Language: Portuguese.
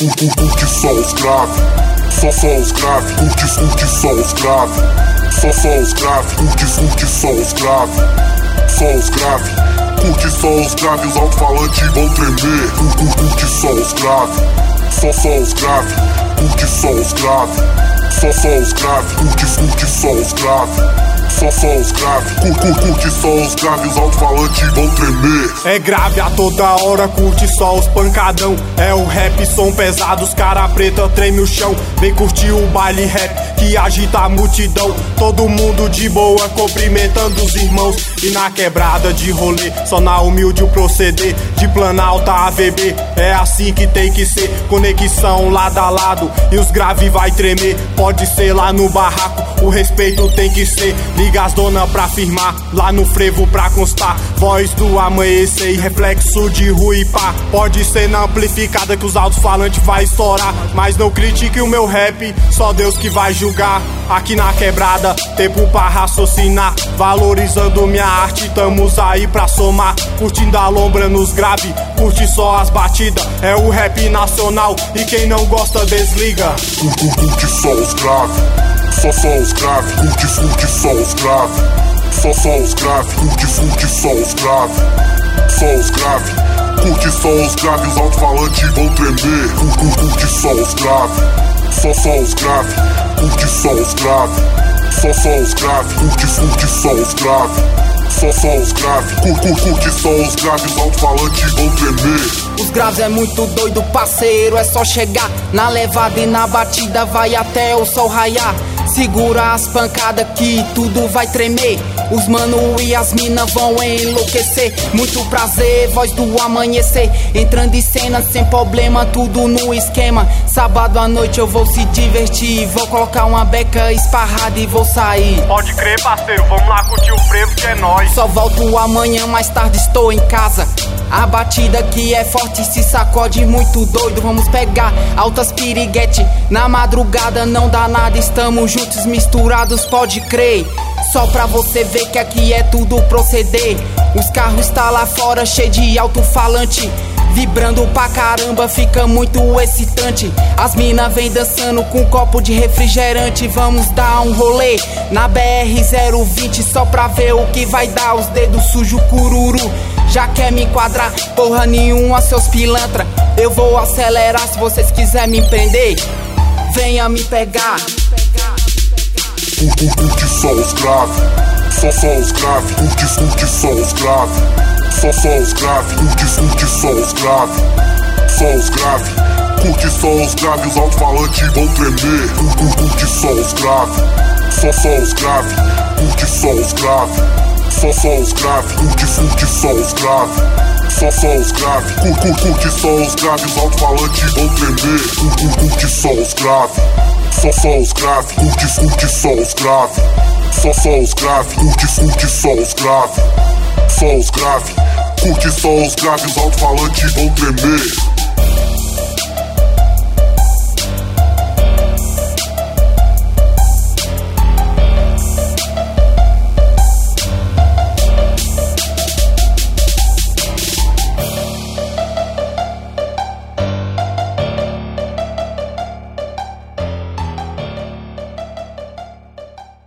Curte só os grave, só os grave. Curte só os grave, só os grave. Curte só os grave, só os grave. Curte só os grave, os alto-falantes vão tremer. Curte só os grave, só os grave. Curte só os grave, só os grave. Curte só os grave, só os grave. Curte só os grave, os alto-falantes vão tremer. É grave a toda hora, curte só os pancadão. É o rap, som pesado, os cara preta treme o chão. Vem curtir o baile rap que agita a multidão. Todo mundo de boa, cumprimentando os irmãos. E na quebrada de rolê, só na humilde o proceder. De Planalto a AVB, é assim que tem que ser. Conexão lado a lado e os grave vai tremer. Pode ser lá no barraco, o respeito tem que ser. Liga as dona pra firmar, lá no frevo pra constar. Voz do amanhecer e reflexo de rua e pá. Pode ser na amplificada que os alto-falantes vai estourar. Mas não critique o meu rap, só Deus que vai julgar. Aqui na quebrada, tempo pra raciocinar. Valorizando minha arte, tamos aí pra somar. Curtindo a lombra nos grave, curte só as batidas. É o rap nacional e quem não gosta desliga. Curte só os grave, só os grave. Curte só os grave, só os grave. Curte só os grave, só os grave. Curte só os grave, os alto-falantes vão tremer. Curte só os grave, só os grave. Curte só os grave, só os grave. Curte só os grave, só os grave. Curte só os grave, os alto-falantes vão tremer. Os graves é muito doido, parceiro, é só chegar na levada e na batida vai até o sol raiar. Segura as pancadas que tudo vai tremer. Os mano e as mina vão enlouquecer. Muito prazer, voz do amanhecer. Entrando em cena sem problema, tudo no esquema. Sábado à noite eu vou se divertir. Vou colocar uma beca esparrada e vou sair. Pode crer, parceiro, vamos lá curtir o frevo que é nóis. Só volto amanhã, mais tarde estou em casa. A batida aqui é forte, se sacode muito doido. Vamos pegar altas piriguete. Na madrugada não dá nada, estamos juntos, misturados, pode crer. Só pra você ver que aqui é tudo proceder. Os carros tá lá fora, cheio de alto-falante. Vibrando pra caramba, fica muito excitante. As mina vem dançando com um copo de refrigerante. Vamos dar um rolê na BR-020 só pra ver o que vai dar. Os dedos sujos, cururu, já quer me enquadrar? Porra nenhuma, seus pilantra. Eu vou acelerar, se vocês quiserem me prender, venha me pegar. Curte só os grave, só os grave. Curte só os grave, só os grave. Curte só os grave, só os grave. Curte só os grave, os alto-falantes vão tremer. Curte só os grave, só os grave. Curte só os grave, só os grave. Curte só os grave, só os grave. Curte só os grave, os alto-falantes vão tremer. Curte só os grave, só os grave. Curte só os grave, só os grave. Curte só os grave, só os grave. Curte só os grave, os alto-falantes vão tremer.